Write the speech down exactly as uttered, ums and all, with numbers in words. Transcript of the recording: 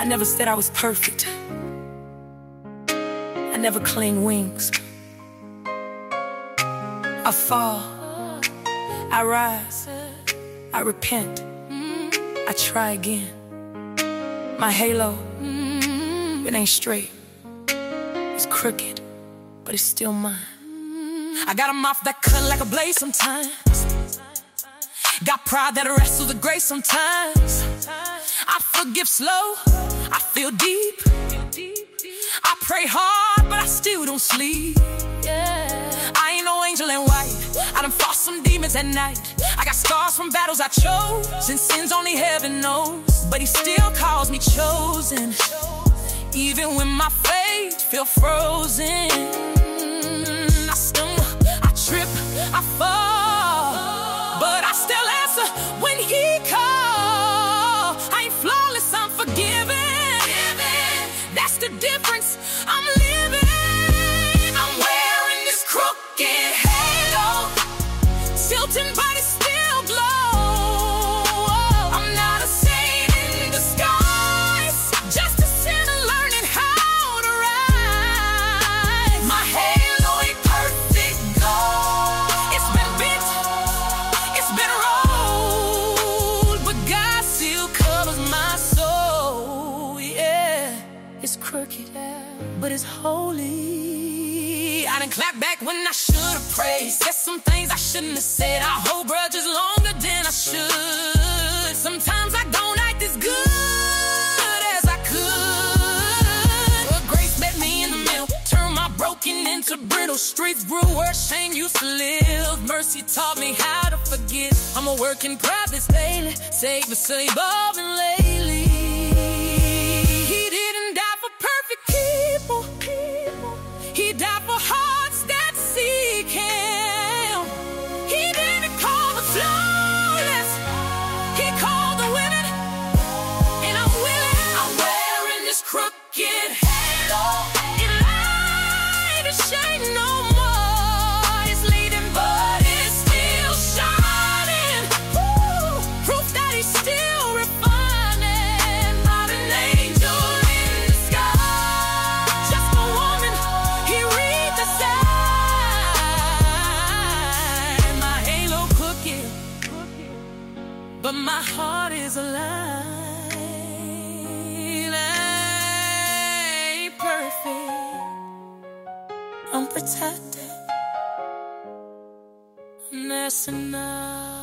I never said I was perfect. I never claimed wings. I fall, I rise, I repent, I try again. My halo, it ain't straight, it's crooked, but it's still mine. I got a mouth that cut like a blade sometimes. Got pride that wrestles with grace sometimes. I forgive slow, I feel deep. I pray hard, but I still don't sleep. I ain't no angel in white. I done fought some demons at night. I got scars from battles I chose, and sins only heaven knows. But he still calls me chosen, even when my faith feel frozen. I stumble, I trip, I fall, but I still answer when he calls. I ain't flawless, I'm forgiven. That's the difference, I'm living. I'm wearing this crooked halo, tilting but it still glows. I'm not a saint in disguise, just a sinner learning how to rise. My halo ain't perfect gold. It's been bent, it's been rolled, but God still covers my soul. Yeah, it's crooked, but it's holy. I done clap back when I should've praised. Said some things I shouldn't have said. I hold grudges longer than I should. Sometimes I don't act as good as I could. But grace met me in the middle, turned my broken into brittle. Streets grew where shame used to live. Mercy taught me how to forgive. I'm a work in progress daily, save for save above and lately. He didn't die for perfect people. He died for hearts that seek him. He didn't call the flawless, he called the women, and I'm willing. I'm wearing this crooked halo. It light is shine no more. It's leading, but it's still shining. Woo! Proof that he's still refining. Not an angel in the sky, just a woman. He read the sign. My halo crooked, but my heart is alive. Ain't perfect, I'm protected, and that's enough.